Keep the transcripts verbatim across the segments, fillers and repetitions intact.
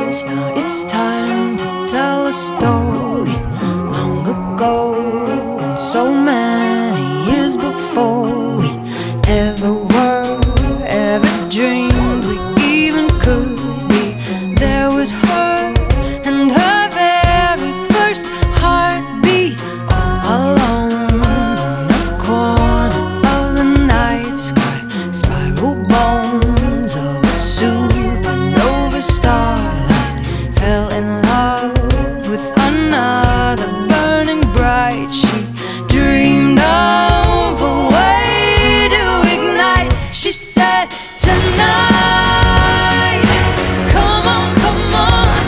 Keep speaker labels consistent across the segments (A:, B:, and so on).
A: years. Now it's time to tell a story long ago, and so many years before we ever were, ever dreamed we even could be. There was her and her very first heartbeat, all alone in a corner of the night sky. Spiral bones of a supernova starlight fell in love with another burning bright. She dreamed of a way to ignite. She said, tonight, come on, come on,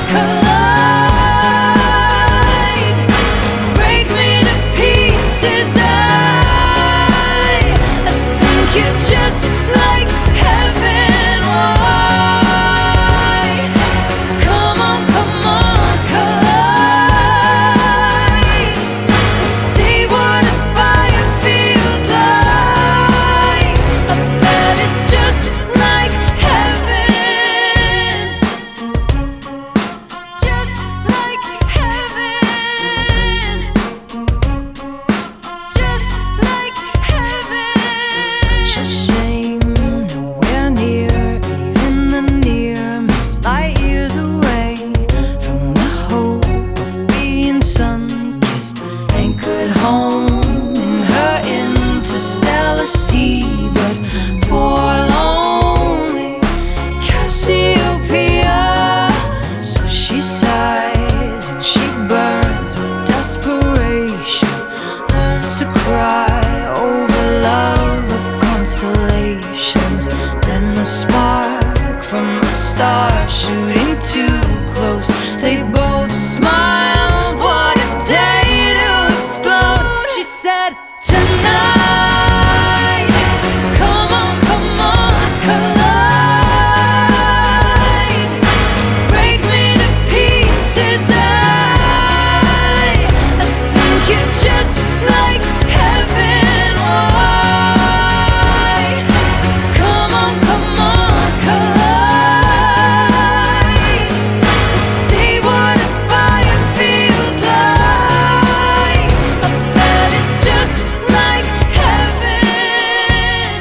A: collide. Break me to pieces. I, I think you're just like heaven. Why? Come on, come on, collide. See what a fire feels like. I bet it's just like heaven. Just like heaven. Just like heaven. Such a shame, nowhere near, even the near miss, light years away from the hope of being sun-kissed, anchored home in her interstellar sea. But poor lonely Cassiopeia, so she sighs and she burns with desperation, learns to cry over love of constellations. Then the spark from a star shooting too close, they both smiled. What a day to explode. She said, tonight, come on, come on, collide. Break me to pieces. I, I think you're just like heaven. Why? Come on, come on, collide. See what a fire feels like. I bet it's just like heaven.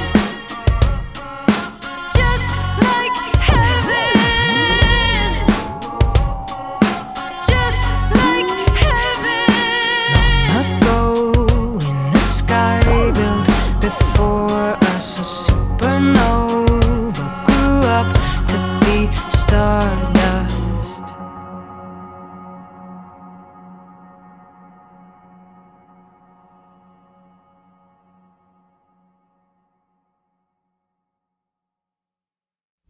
A: Just like heaven. Just like heaven. Long ago in the sky, built before us a supernova.